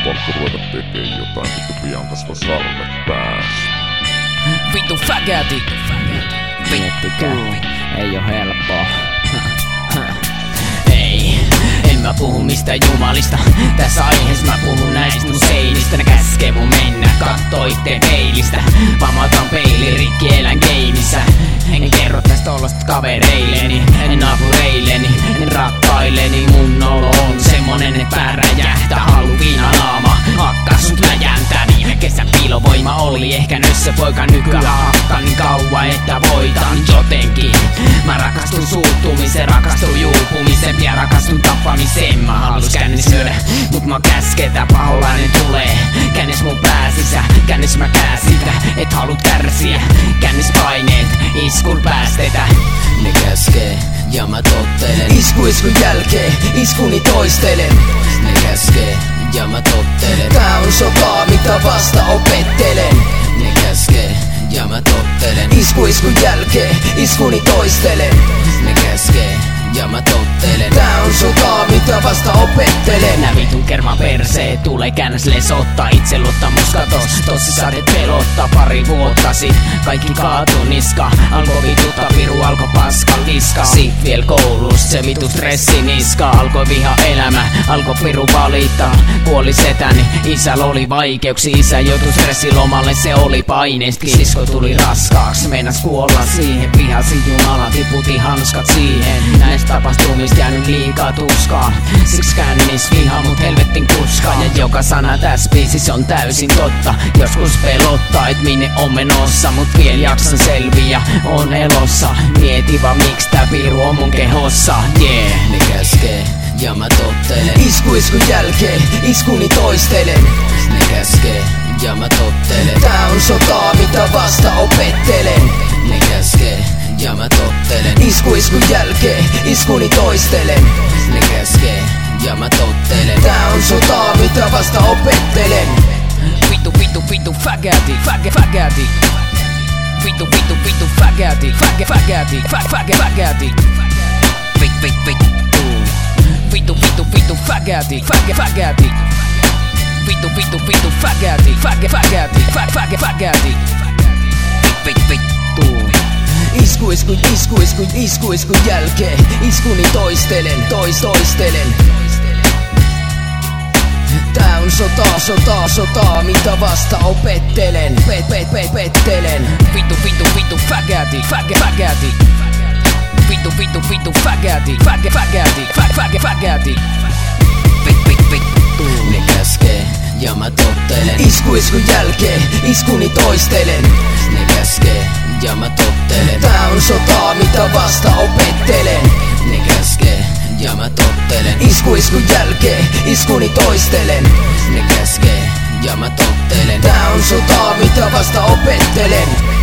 pakko ruveta tekee jotain, vittu pian kasvaa sarvet päässä. Vittu fagäti. Miettikää, ei oo helppoa. Ei, en mä puhu mistään jumalista. Tässä aiheessa mä puhun näistä mun seinistä. Ne käskee mun mennä kattoo itteen peilistä. Vaan mä otan peilin rikki, elän geimissä. En kerro tästä olosta kavereilleni, en naapureilleni, en rakkailleni. Mun olo on semmonen, et pää räjähtää. Halu viinanaama, hakkaa sut läjäntää. Viime kesän piilovoima oli ehkä nössö poika. Nykyään hakkaan niin kauan, että voitan jotenkin. Mä rakastun suuttumiseen, rakastun juupumisen ja rakastun tappamiseen. Mä halus kännis syödä, mut mä käsketä, paholainen tulee. Kännis mun pää sisä, kännis mä käsitä. Et halut kärsiä, kännis paineet, iskun päästetä. Ne käskee ja mä tottelen. Iskun jälkeen, iskuni toistelen. Ne käskee ja mä tottelen. Tää on sota, mitä vasta opettelen. Ne käskee ja mä tottelen. Iskun jälkeen, iskuni toistelen. Ne käskee ja mä tottelen. Tää on sota, mitä vasta opettelen. Nää vitun kerma persee, tulee käännäs lesottaa. Itseluottamus katos, tosissaan et pelottaa. Pari vuotta sit, kaikki kaatu niska. Alko vitutta, piru alko paskan liska. Sit viel koulus, se vitu stressi niska. Alkoi viha elämä, alko piru valita. Kuoli setäni, isällä oli vaikeuksia. Isä joutui stressilomalle, se oli paineesti. Sisko tuli raskaaksi, meinas kuolla siihen. Vihasi Jumala, tiputi hanskat siihen. Näistä tapahtumista jäänyt liikaa tuskaa. Siksi kännis viha mut helvettin kuskaa. Ja joka sana tässä biisissä on täysin totta. Joskus pelottaa, et minne on menossa. Mut viel jaksan selviä, on elossa. Mieti vaan miks tää piru on mun kehossa. Yeah. Ne käskee ja mä tottelen. Iskun jälkeen, iskuni toistelen. Ne käskee ja mä tottelen. Tää on sota, mitä vasta opettelen. Ne käskee ja mä tottelen. Iskun jälkeen, iskuni toistelen. Ne käskee ja mä tottelen. Tää on sota, mitä vasta opettelen. Vittu fagäti, fagäti. Vittu fagäti, fagäti. Vittu fagäti, fagäti. Vittu fagäti, fagäti. Iskun jälkeen, iskuni toistelen, toistelen. Tää on sota, mitä vasta opettelen, pettelen. Vittu fagäti, fagäti. Vittu fagäti, fagäti. Ne käskee ja mä tottelen. Iskun jälkeen, iskuni toistelen. Ne käskee ja mä tottelen. Tää on sota, mitä vasta opettelen. Ne käskee ja mä tottelen. Iskun jälkeen, iskuni toistelen. Ne käskee ja mä tottelen. Tää on sota, mitä vasta opettelen.